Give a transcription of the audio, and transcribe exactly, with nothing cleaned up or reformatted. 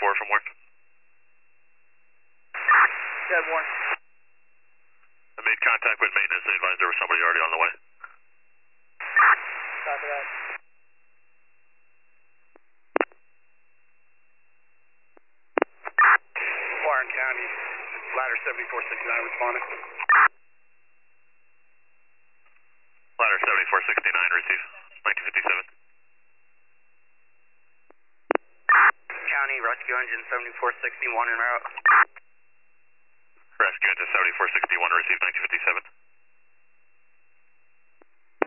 four from Warren. Dead Warren. I made contact with maintenance. They advised there was somebody already on the way. Copy that. Warren County, ladder seventy-four sixty-nine responding. Ladder seventy-four sixty-nine, receive. nineteen fifty-seven. County, rescue engine seventy-four sixty-one en route. Rescue engine seventy-four sixty-one, receive. nineteen fifty-seven.